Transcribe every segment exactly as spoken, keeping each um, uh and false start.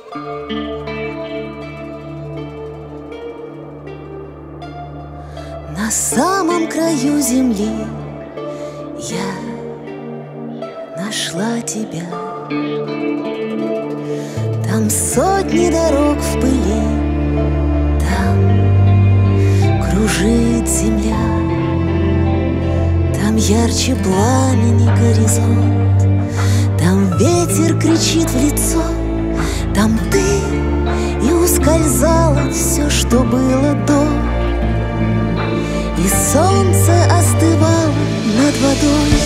На самом краю земли я нашла тебя. Там сотни дорог в пыли, там кружит земля, там ярче пламени горизонт, там ветер кричит в лицо, там ты и ускользало все, что было до. И солнце остывало над водой.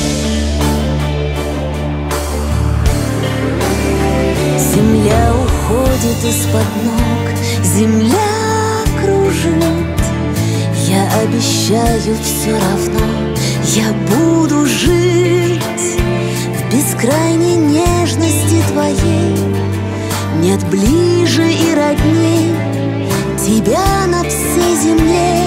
Земля уходит из-под ног, земля кружит. Я обещаю, все равно я буду жить в бескрайней нежности твоей. Нет ближе и родней тебя на всей земле.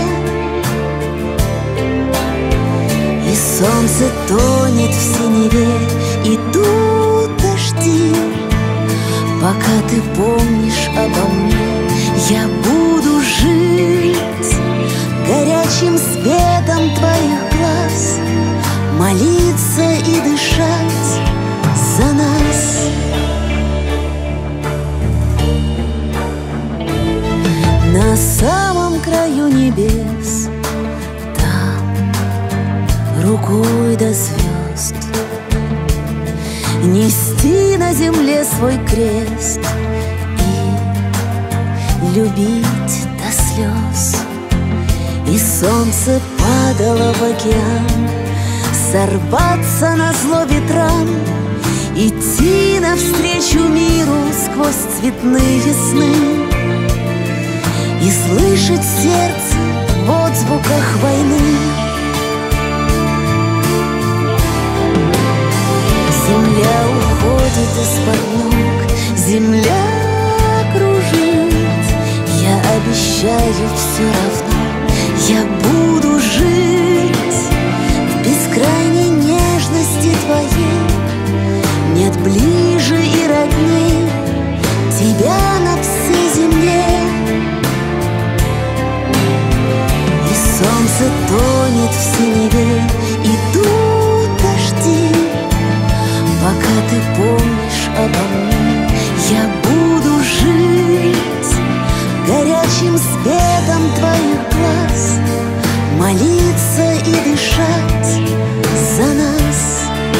И солнце тонет в синеве, идут дожди. Пока ты помнишь обо мне, я буду жить горячим светом твоих глаз, молиться и дышать за нас. На самом краю небес, рукой до звезд, нести на земле свой крест и любить до слез. И солнце падало в океан, сорваться на зло ветрам, идти навстречу миру сквозь цветные сны и слышать в сердце в отзвуках войны. Земля уходит из-под ног, земля кружит. Я обещаю, все равно я буду жить в бескрайней нежности твоей. Нет ближе и родней тебя на всей земле. И солнце тонет в синеве, идут дожди. Пока ты помнишь обо мне, я буду жить горячим светом твоих глаз, молиться и дышать за нас.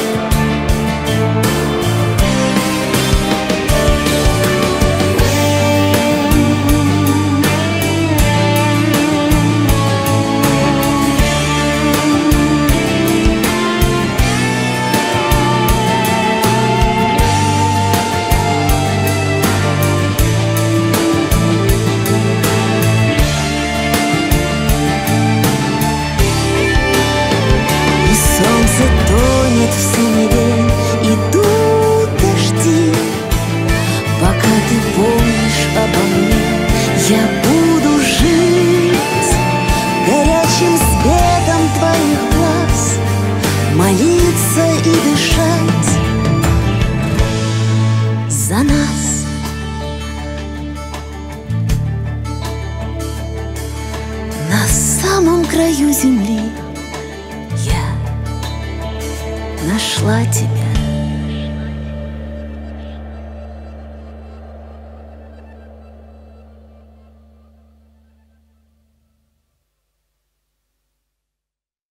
Тонет в синеве, идут дожди. Пока ты помнишь обо мне, я буду жить горячим светом твоих глаз, молиться и дышать за нас. На самом краю земли нашла тебя.